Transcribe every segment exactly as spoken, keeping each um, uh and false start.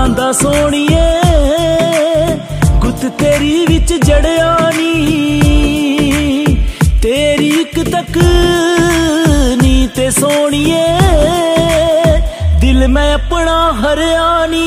दा सोहणीए गुत तेरी विच जड़िया नी तेरी इक तक नी ते सोहणीए दिल मैं अपना हरिया नी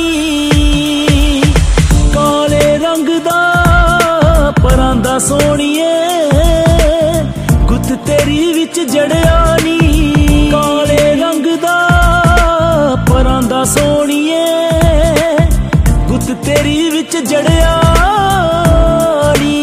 काले रंग दा परांदा सोहणीए गुत तेरी विच जड़िया नी काले रंग दा परांदा सोहणीए गुत तेरी विच जड़िया नी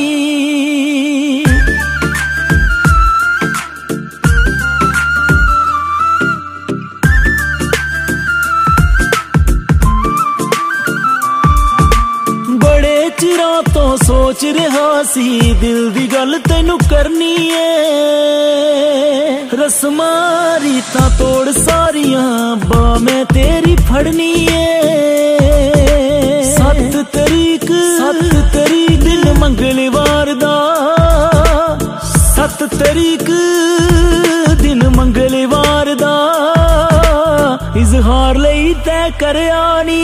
बड़े चिरां तो सोच रहा सी दिल दी गल तैनू करनी है रस्मां रीतां तोड़ सारियां बा मैं तेरी फड़नी है सत्त तरीक सत्त तरीक दिन मंगलवार दा सत्त तरीक दिन मंगलवार दा इजहार लई तैऽ करया नी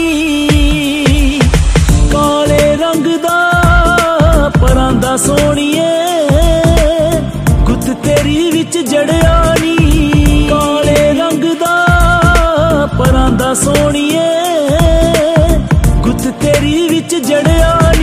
काले रंग दा परांदा सोहणीए गुत तेरी विच जड़िया नी काले रंग दा परांदा सोहणीए गुत तेरी विच जड़िया नी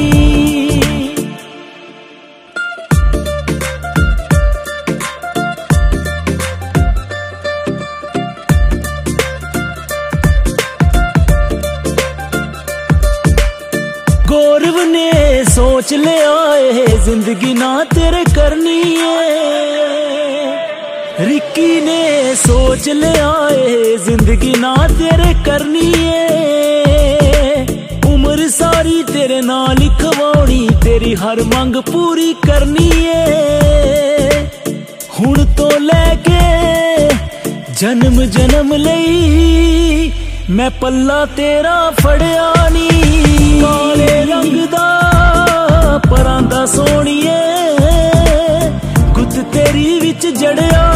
गौरव ने सोच लिया है जिंदगी ना तेरे करनी है रिक्की ने सोच लिया है जिंदगी ना तेरे करनी है उम्र सारी तेरे नाल लिखवाउणी तेरी हर मंग पूरी करनी है हुण तो लैके जन्म जन्म लई मैं पल्ला तेरा फड़िया नी काले रंग दा परांदा सोहणीए गुत तेरी विच जड़िया